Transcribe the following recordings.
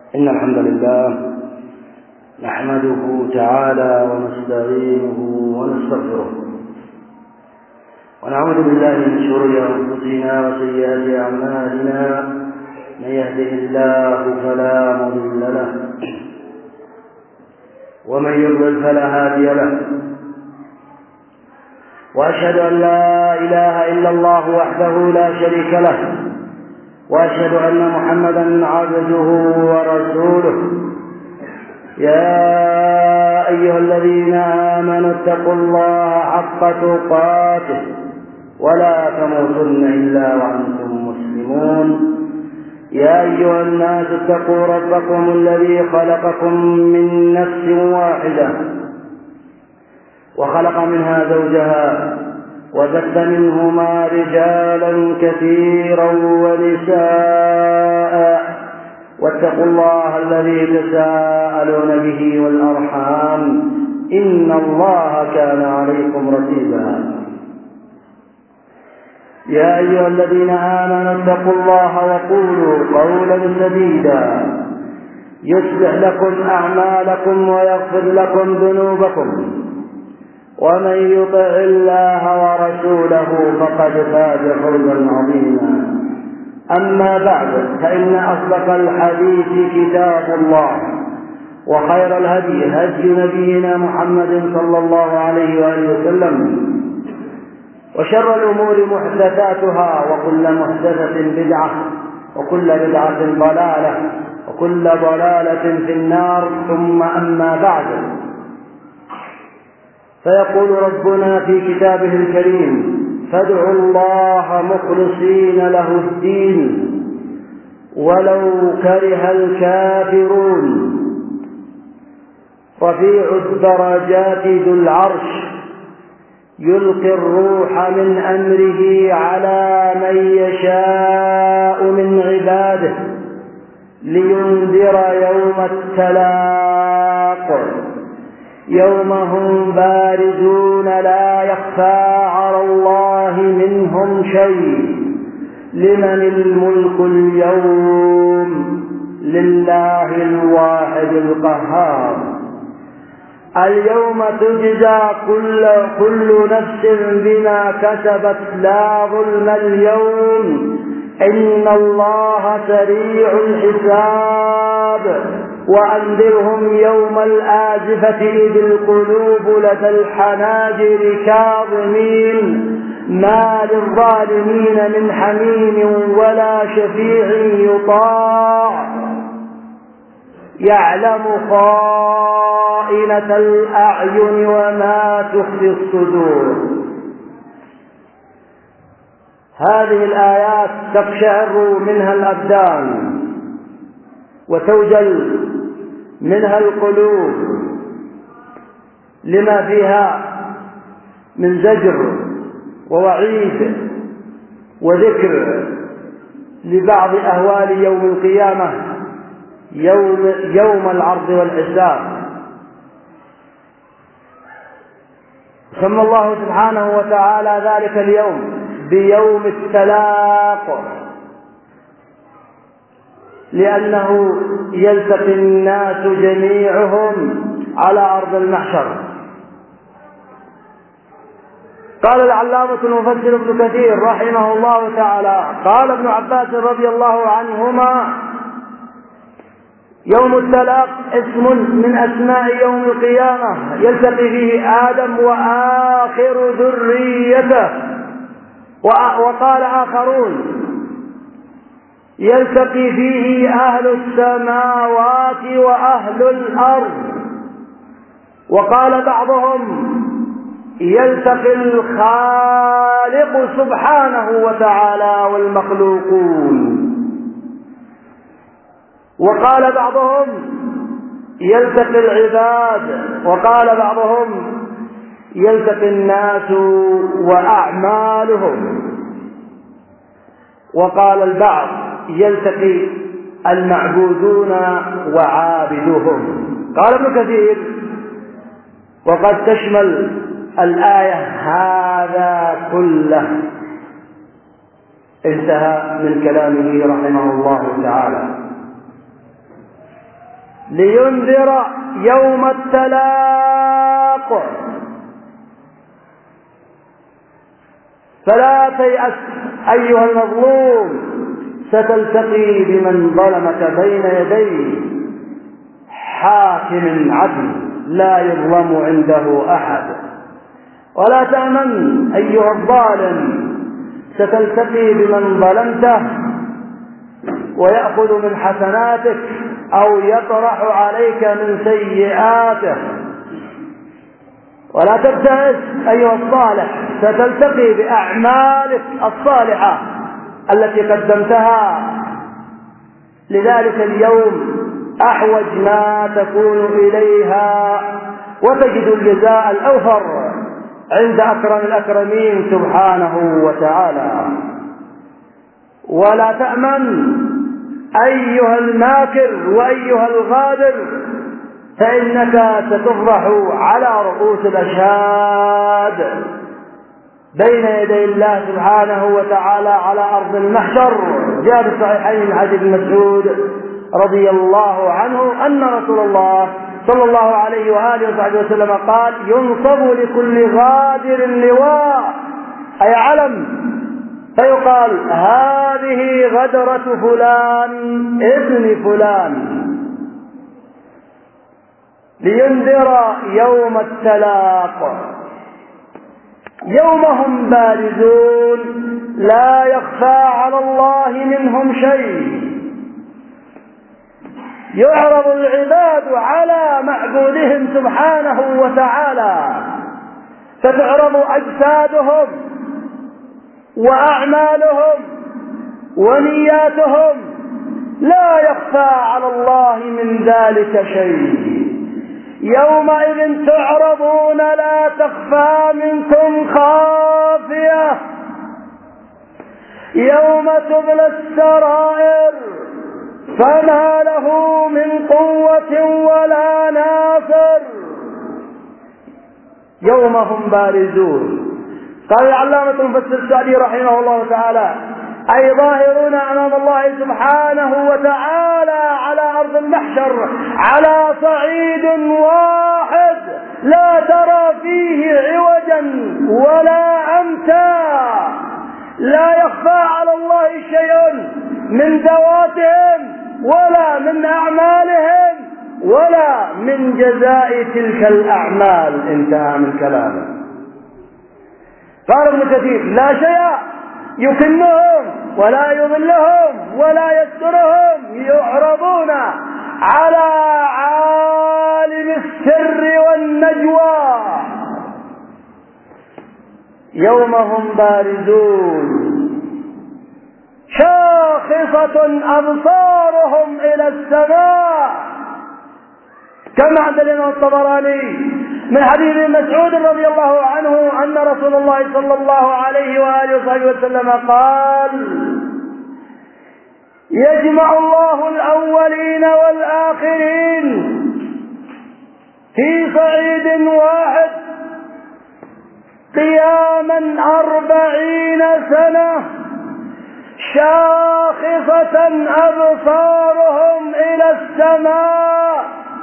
إن الحمد لله نحمده تعالى ونستعينه ونستغفره ونعوذ بالله من شرور أنفسنا وسيئات أعمالنا. من يهده الله فلا مضل له ومن يضلل فلا هادي له، وأشهد أن لا إله إلا الله وحده لا شريك له، وأشهد أن محمدا عبده ورسوله. يا أيها الذين آمنوا اتقوا الله حق تقاته ولا تموتن إلا وأنتم مسلمون. يا أيها الناس اتقوا ربكم الذي خلقكم من نفس واحدة وخلق منها زوجها وبث منهما رجالا كثيرا ونساء، واتقوا الله الذي تساءلون به والأرحام إن الله كان عليكم رقيبا. يا أيها الذين آمنوا اتقوا الله وقولوا قولا سديدا يصلح لكم أعمالكم ويغفر لكم ذنوبكم، ومن يطع الله ورسوله فقد فاز فوزا عظيما. أما بعد، فإن أصدق الحديث كتاب الله، وخير الهدي هدي نبينا محمد صلى الله عليه وآله وسلم، وشر الأمور محدثاتها، وكل محدثة بدعة، وكل بدعة ضلالة، وكل ضلالة في النار. ثم أما بعد، فيقول ربنا في كتابه الكريم: فادعوا الله مخلصين له الدين ولو كره الكافرون. رفيع الدرجات ذو العرش يلقي الروح من أمره على من يشاء من عباده لينذر يوم التلاق، يوم هم بارزون لا يخفى على الله منهم شيء. لمن الملك اليوم؟ لله الواحد القهار. اليوم تجزى كل نفس بما كسبت لا ظلم اليوم، إن الله سريع الحساب. وأنذرهم يوم الآزفة إذ القلوب لدى الحناجر كاظمين ما للظالمين من حميم ولا شفيع يطاع، يعلم خائنة الأعين وما تخفي الصدور. هذه الآيات تقشعر منها الأبدان وتوجل منها القلوب، لما فيها من زجر ووعيد وذكر لبعض أهوال يوم القيامة، يوم العرض والحساب. سمى الله سبحانه وتعالى ذلك اليوم بيوم التلاق، لأنه يلتقي الناس جميعهم على أرض المحشر. قال العلامة المفسر ابن كثير رحمه الله تعالى: قال ابن عباس رضي الله عنهما: يوم التلاق اسم من أسماء يوم القيامة يلتقي فيه آدم وآخر ذريته. وقال آخرون: يلتقي فيه أهل السماوات وأهل الأرض. وقال بعضهم: يلتقي الخالق سبحانه وتعالى والمخلوقون. وقال بعضهم: يلتقي العباد. وقال بعضهم: يلتقي الناس وأعمالهم. وقال البعض: يلتقي المعبودون وعابدهم. قال ابن كثير: وقد تشمل الآية هذا كله. انتهى من كلامه رحمه الله تعالى. لينذر يوم التلاق. فلا تيأس أيها المظلوم، ستلتقي بمن ظلمك بين يدي حاكم عدل لا يظلم عنده أحد. ولا تأمن أيها الظالم، ستلتقي بمن ظلمته ويأخذ من حسناتك أو يطرح عليك من سيئاته. ولا تبتئس أيها الصالح، ستلتقي بأعمالك الصالحة التي قدمتها. لذلك اليوم أحوج ما تكون إليها، وتجد الجزاء الأوفر عند أكرم الأكرمين سبحانه وتعالى. ولا تأمن أيها الماكر وأيها الغادر، فإنك ستفضح على رؤوس الأشهاد بين يدي الله سبحانه وتعالى على أرض المحشر. جاء في الصحيحين من حديث مسعود رضي الله عنه أن رسول الله صلى الله عليه وآله وصحبه وسلم قال: ينصب لكل غادر لواء، أي علم، فيقال: هذه غدرة فلان ابن فلان، لينذر يوم التلاق. يوم هم بارزون لا يخفى على الله منهم شيء. يعرض العباد على معبودهم سبحانه وتعالى، فتعرض أجسادهم وأعمالهم ونياتهم، لا يخفى على الله من ذلك شيء. يومئذ تعرضون لا تخفى منكم خافية، يوم تبلى السرائر فما له من قوة ولا ناصر. يوم هم بارزون. قال العلامة المفسر السعدي رحمه الله تعالى: أي ظاهرون أمام الله سبحانه وتعالى على أرض المحشر على صعيد واحد، لا ترى فيه عوجا ولا أمتا. لا يخفى على الله شيء من ذواتهم ولا من أعمالهم ولا من جزاء تلك الأعمال. انتهى من كلامه. قال ابن كثير: لا شيء يكنهم ولا يضلهم ولا يسترهم، يعرضون على عالم السر والنجوى. يوم هم بارزون شاخصة أبصارهم إلى السماء، كما عند الإمام الطبراني من حديث مسعود رضي الله عنه أن رسول الله صلى الله عليه وآله وصحبه وسلم قال: يجمع الله الأولين والآخرين في صعيد واحد قياما 40 سنة، شاخصة أبصارهم إلى السماء،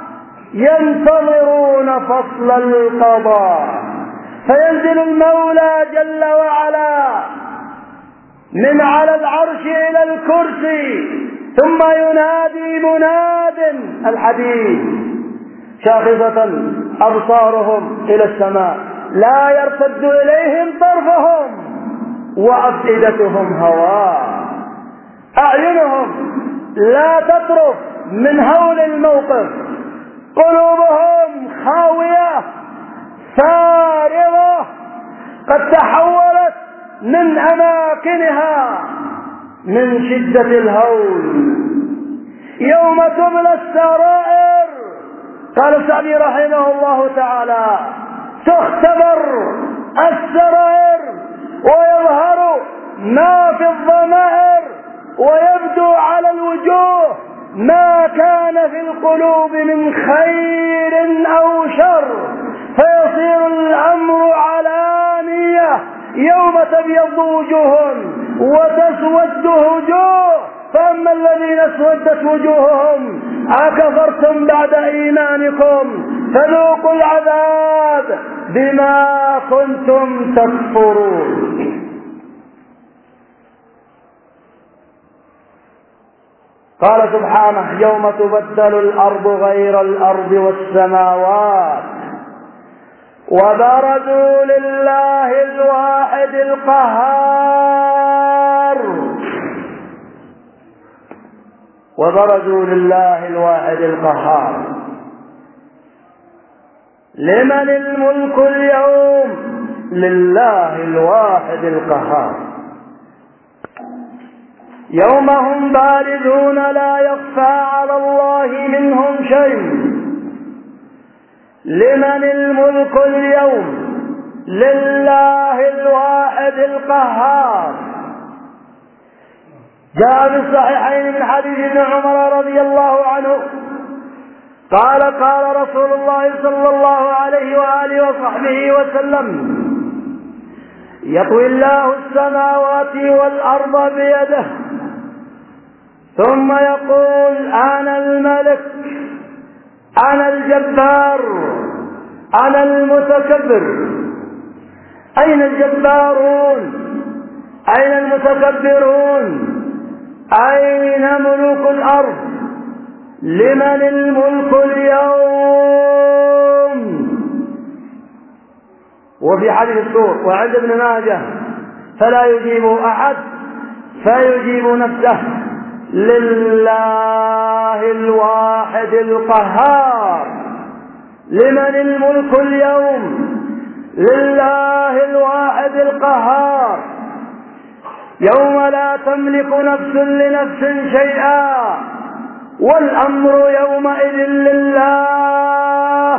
ينتظرون فصل القضاء. فينزل المولى جل وعلا من على العرش إلى الكرسي، ثم ينادي مناد الحديث: شاخصة أبصارهم إلى السماء لا يرتد إليهم طرفهم وأفئدتهم هواء. أعينهم لا تطرف من هول الموقف، قلوبهم خاوية فارغة قد تحولت من أماكنها من شدة الهول. يوم تبلى السرائر، قال السعدي رحمه الله تعالى: تختبر السرائر ويظهر ما في الضمائر، ويبدو على الوجوه ما كان في القلوب من خير أو شر، فيصير الأمر علانية. يوم تبيض وجوه وتسود وجوه، فأما الذين اسودت وجوههم أكفرتم كفرتم بعد إيمانكم فذوقوا العذاب بما كنتم تكفرون. قال سبحانه: يوم تبدل الأرض غير الأرض والسماوات وبرزوا لله الواحد القهار. وبرزوا لله الواحد القهار. لمن الملك اليوم؟ لله الواحد القهار. يوم هم بارزون لا يخفى على الله منهم شيء. لمن الملك اليوم؟ لله الواحد القهار. جاء في الصحيحين من حديث ابن عمر رضي الله عنه قال: قال رسول الله صلى الله عليه وآله وصحبه وسلم: يطوي الله السماوات والأرض بيده ثم يقول: أنا الملك، أنا الجبار، أنا المتكبر. أين الجبارون؟ أين المتكبرون؟ أين ملوك الأرض؟ لمن الملك اليوم؟ وفي حديث السور وعند ابن ماجه: فلا يجيب أحد فيجيب نفسه. لله الواحد القهار. لمن الملك اليوم؟ لله الواحد القهار. يوم لا تملك نفس لنفس شيئا والأمر يومئذ لله.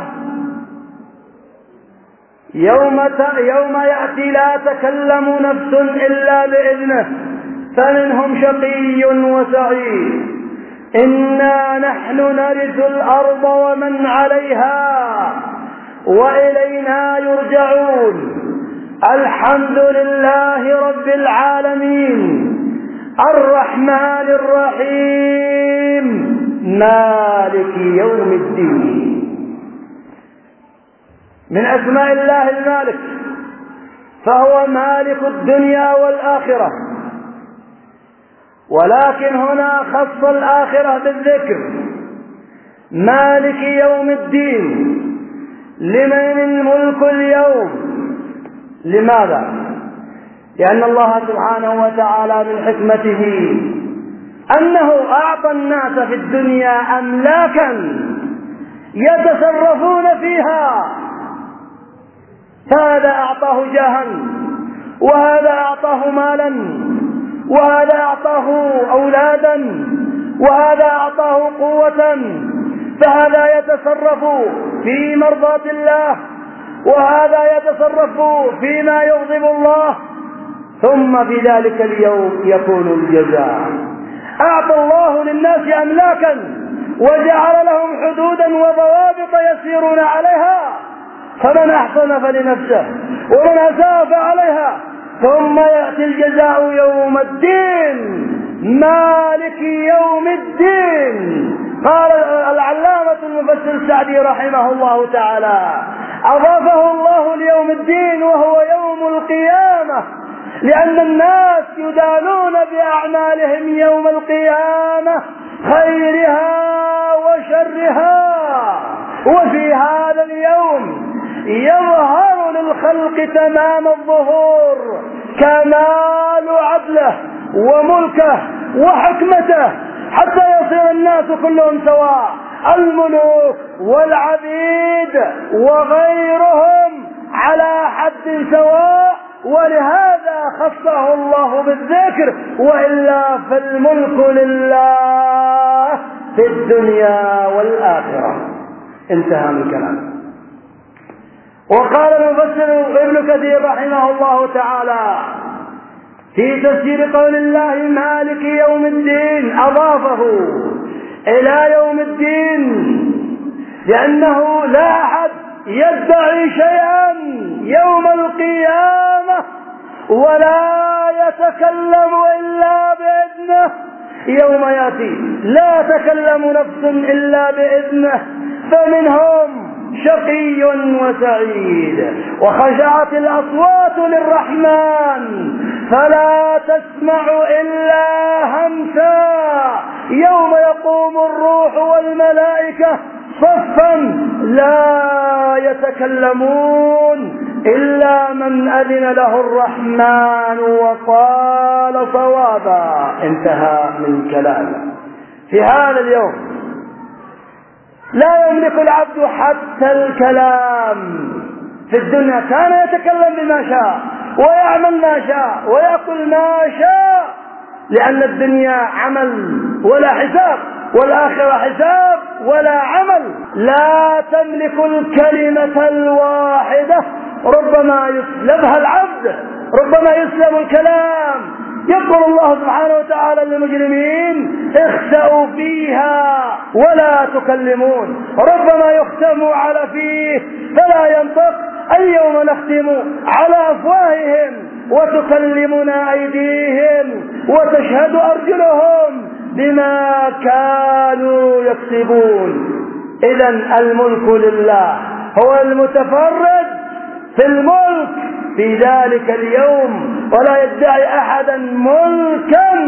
يوم يأتي لا تكلم نفس إلا بإذنه فمنهم شقي وسعيد. إنا نحن نرث الأرض ومن عليها وإلينا يرجعون. الحمد لله رب العالمين الرحمن الرحيم مالك يوم الدين. من أسماء الله المالك، فهو مالك الدنيا والآخرة، ولكن هنا خص الآخرة بالذكر. مالك يوم الدين. لمن الملك اليوم؟ لماذا؟ لأن الله سبحانه وتعالى من حكمته أنه أعطى الناس في الدنيا أملاكا يتصرفون فيها، فهذا أعطاه جاها، وهذا أعطاه مالا، وهذا أعطاه أولادا، وهذا أعطاه قوة، فهذا يتصرف في مرضاة الله، وهذا يتصرف فيما يغضب الله، ثم في ذلك اليوم يكون الجزاء. أعطى الله للناس أملاكا وجعل لهم حدودا وضوابط يسيرون عليها، فمن أحسن فلنفسه ومن أساء فعليها، ثم يأتي الجزاء يوم الدين مالك يوم الدين. قال العلامة المفسر السعدي رحمه الله تعالى: أضافه الله ليوم الدين وهو يوم القيامة، لأن الناس يدانون بأعمالهم يوم القيامة خيرها وشرها، وفي هذا اليوم يظهر للخلق تمام الظهور كمال عدله وملكه وحكمته، حتى يصير الناس كلهم سواء، الملوك والعبيد وغيرهم على حد سواء. ولهذا خصه الله بالذكر، وإلا فالملك لله في الدنيا والآخرة. انتهى من كلامه. وقال المفسر ابن كثير رحمه الله تعالى في تفسير قول الله مالك يوم الدين، أضافه إلى يوم الدين لأنه لا أحد يدعي شيئا يوم القيامة ولا يتكلم إلا بإذنه، يوم يأتي لا تكلم نفس إلا بإذنه فمنهم شقي وسعيد وخشعت الأصوات للرحمن فلا تسمع إلا همسا يوم يقوم الروح والملائكة صفا لا يتكلمون إلا من أذن له الرحمن وقال صوابا. انتهى من كلامه. في هذا اليوم لا يملك العبد حتى الكلام. في الدنيا كان يتكلم بما شاء ويعمل ما شاء ويأكل ما شاء، لأن الدنيا عمل ولا حساب، والآخرة حساب ولا عمل. لا تملك الكلمة الواحدة، ربما يسلبها العبد، ربما يسلب الكلام. يقول الله سبحانه وتعالى للمجرمين اخسأوا فيها ولا تكلمون، ربما يختم على فيه فلا ينطق. اليوم نختم على أفواههم وتكلمنا أيديهم وتشهد أرجلهم بما كانوا يكسبون. إذن الملك لله، هو المتفرد في الملك في ذلك اليوم، ولا يدعي أحدا ملكا.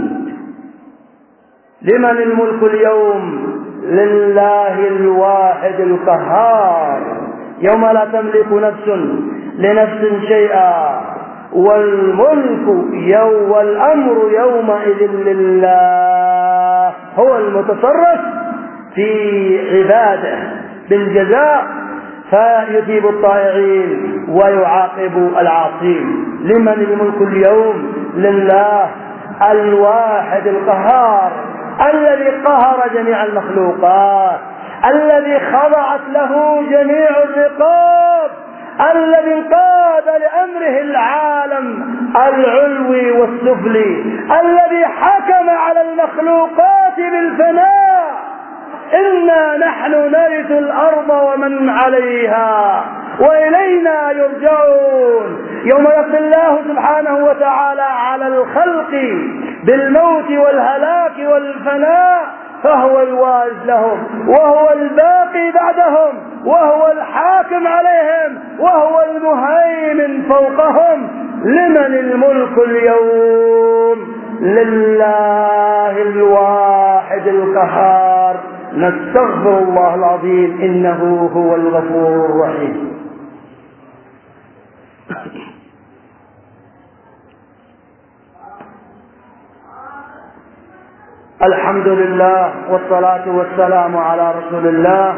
لمن الملك اليوم؟ لله الواحد القهار. يوم لا تملك نفس لنفس شيئا والملك والأمر يومئذ لله. هو المتصرف في عباده بالجزاء فيثيب الطائعين ويعاقب العاصين. لمن الملك اليوم؟ لله الواحد القهار، الذي قهر جميع المخلوقات، الذي خضعت له جميع الرقاب، الذي انقاد لأمره العالم العلوي والسفلي، الذي حكم على المخلوقات بالفناء. إنا نحن نرث الأرض ومن عليها وإلينا يرجعون. يوم يقضي الله سبحانه وتعالى على الخلق بالموت والهلاك والفناء فهو الوارث لهم، وهو الباقي بعدهم، وهو الحاكم عليهم، وهو المهيمن فوقهم. لمن الملك اليوم؟ لله الواحد القهار. نستغفر الله العظيم إنه هو الغفور الرحيم. الحمد لله والصلاة والسلام على رسول الله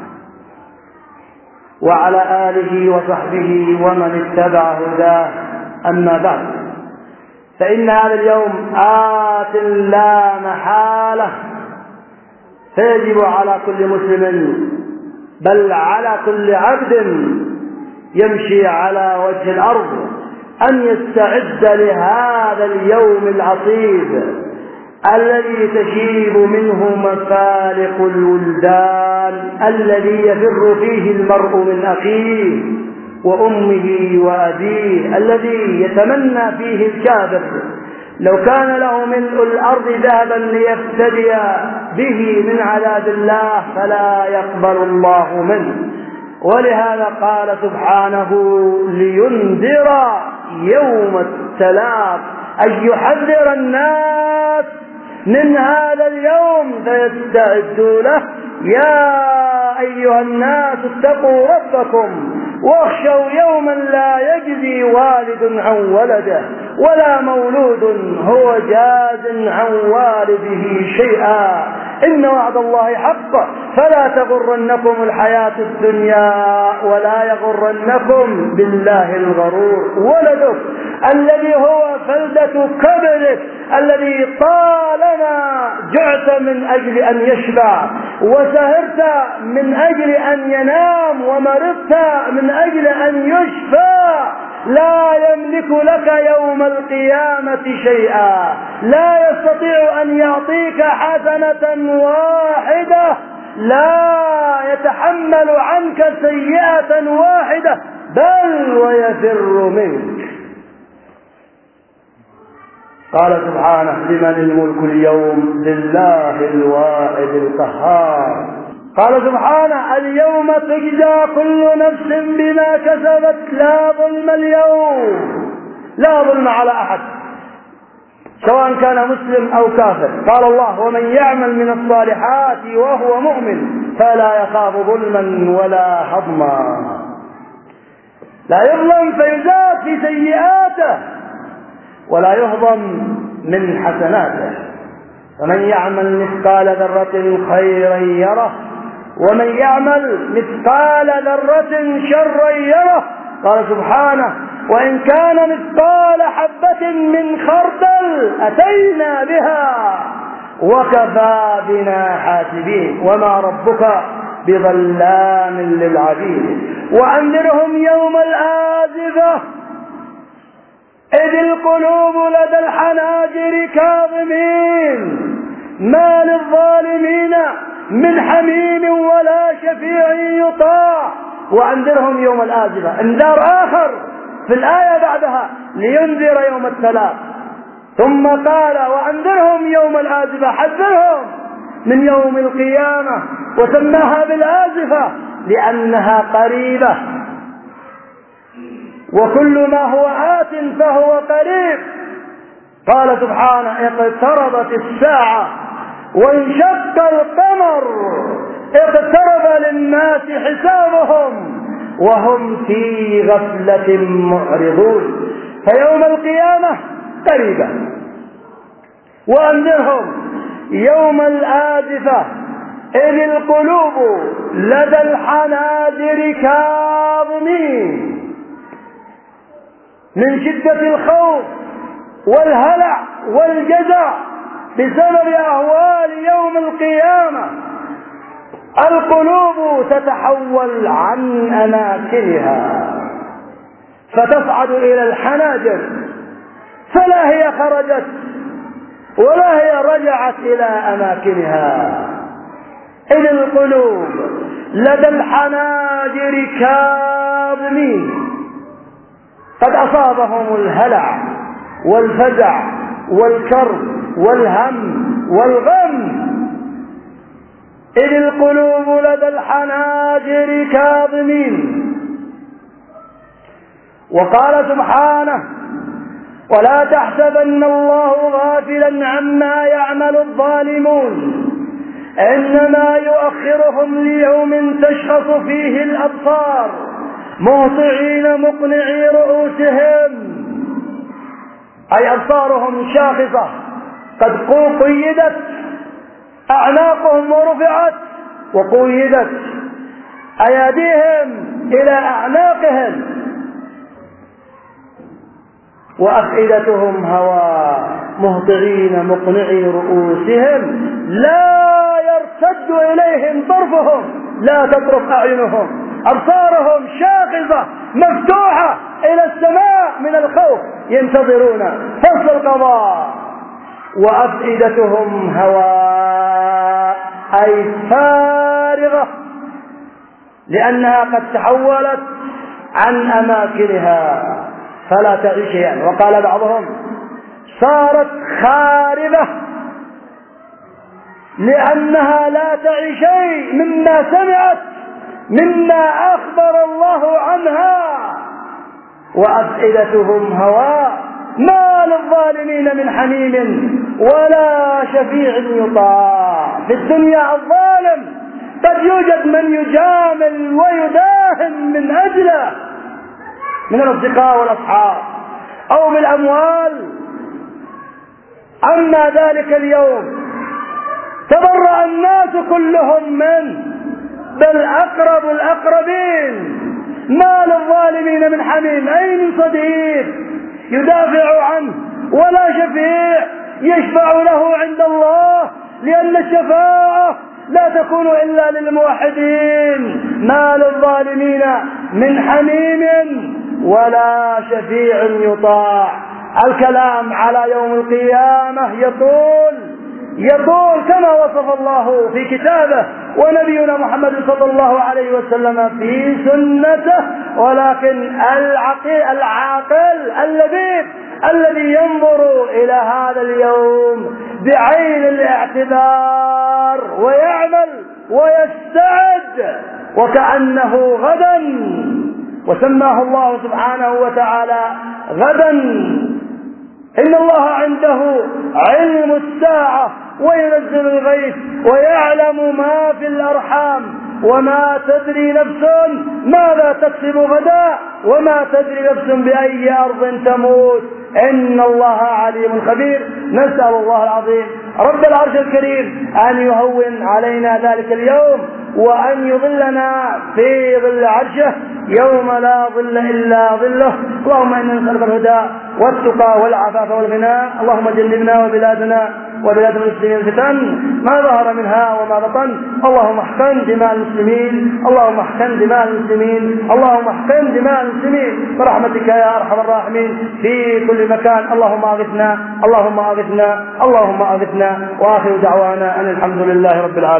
وعلى آله وصحبه ومن اتبع هداه. أما بعد، فإن هذا اليوم آت لا محالة، فيجب على كل مسلم بل على كل عبد يمشي على وجه الأرض أن يستعد لهذا اليوم العصيب الذي تشيب منه مفالق الولدان، الذي يفر فيه المرء من أخيه وأمه وأبيه، الذي يتمنى فيه الكافر لو كان له ملء الأرض ذهبا ليفتدي به من عذاب الله فلا يقبل الله منه. ولهذا قال سبحانه لينذر يوم التلاق، أن يحذر الناس من هذا اليوم فيستعدوا له. يا أيها الناس اتقوا ربكم واخشوا يوما لا يجزي والد عن ولده ولا مولود هو جاز عن والده شيئا، إن وعد الله حق فلا تغرنكم الحياة الدنيا ولا يغرنكم بالله الغرور. ولدك الذي هو فلدة كبدك، الذي طالما جعت من أجل أن يشبع، وسهرت من أجل أن ينام، ومرضت من أجل أن يشفى، لا يملك لك يوم القيامة شيئا، لا يستطيع أن يعطيك حسنة واحدة، لا يتحمل عنك سيئة واحدة، بل ويفر منك. قال سبحانه: لمن الملك اليوم؟ لله الواحد القهار. قال سبحانه: اليوم تجزى كل نفس بما كسبت لا ظلم اليوم. لا ظلم على أحد سواء كان مسلم أو كافر. قال الله: ومن يعمل من الصالحات وهو مؤمن فلا يخاف ظلما ولا هضما. لا يظلم فيزاد في سيئاته ولا يهضم من حسناته. فمن يعمل مثقال ذرة خيرا يره ومن يعمل مثقال ذرة شرا يره. قال سبحانه: وإن كان مثقال حبة من خردل أتينا بها وكفى بنا حاسبين وما ربك بظلام للعبيد. وأنذرهم يوم الآزفة إذ القلوب لدى الحناجر كاظمين ما للظالمين من حميم ولا شفيع يطاع. وأنذرهم يوم الآزفة، انذار آخر في الآية بعدها لينذر يوم التلاق. ثم قال: وأنذرهم يوم الآزفة، حذرهم من يوم القيامة. وسماها بالآزفة لأنها قريبة، وكل ما هو آت فهو قريب. قال سبحانه: اقتربت الساعة وانشق القمر اقترب للناس حسابهم وهم في غفلة معرضون. فيوم القيامة قريبة. وأنذرهم يوم الآزفة إذ القلوب لدى الحناجر كاظمين من شدة الخوف والهلع والجزع بسبب أهوال يوم القيامة. القلوب تتحول عن أماكنها فتصعد إلى الحناجر، فلا هي خرجت ولا هي رجعت إلى أماكنها. إذ القلوب لدى الحناجر كاظمين، قد أصابهم الهلع والفزع والكرب والهم والغم. إذ القلوب لدى الحناجر كاظمين. وقال سبحانه: ولا تحسبن الله غافلا عما يعمل الظالمون إنما يؤخرهم ليوم تشخص فيه الأبصار مهطعين مقنعي رؤوسهم، أي أبصارهم شاخصة قد قيدت، أعناقهم ورفعت وقيدت أيديهم إلى أعناقهم، وأفئدتهم هواء مهطعين مقنعي رؤوسهم لا يرتد إليهم طرفهم، لا تطرف أعينهم، أبصارهم شاخصة مفتوحة إلى السماء من الخوف ينتظرون فصل القضاء. وأفئدتهم هواء أي فارغة لأنها قد تحولت عن أماكنها فلا تعيش يعني. وقال بعضهم: صارت خاربة لأنها لا تعي شيء مما سمعت مما أخبر الله عنها. وأفئدتهم هواء ما للظالمين من حميم ولا شفيع يطاع. في الدنيا الظالم قد يوجد من يجامل ويداهن من أجله من الأصدقاء والأصحاب أو بالأموال. أما ذلك اليوم تبرأ الناس كلهم منه، بل أقرب الأقربين. ما للظالمين من حميم أي من صديق يدافع عنه ولا شفيع يشفع له عند الله، لأن الشفاعة لا تكون إلا للموحدين. ما للظالمين من حميم ولا شفيع يطاع. الكلام على يوم القيامة يطول كما وصف الله في كتابه ونبينا محمد صلى الله عليه وسلم في سنته، ولكن العاقل اللبيب الذي ينظر إلى هذا اليوم بعين الاعتبار ويعمل ويستعد وكأنه غدا، وسماه الله سبحانه وتعالى غدا. إن الله عنده علم الساعة وينزل الغيث ويعلم ما في الأرحام وما تدري نفس ماذا تكسب غدا وما تدري نفس بأي أرض تموت، إن الله عليم خبير. نسأل الله العظيم رب العرش الكريم أن يهون علينا ذلك اليوم وأن يظلنا في ظل عرشه يوم لا ظل إلا ظله. اللهم إنا نسألك الهدى والتقى والعفاف والغنى. اللهم جنبنا وبلادنا وبلاد المسلمين الفتن ما ظهر منها وما بطن. اللهم احقن دماء المسلمين، اللهم احقن دماء المسلمين، اللهم احقن دماء المسلمين برحمتك يا أرحم الراحمين في كل مكان. اللهم أغثنا، اللهم أغثنا، اللهم أغثنا. وآخر دعوانا أن الحمد لله رب العالمين.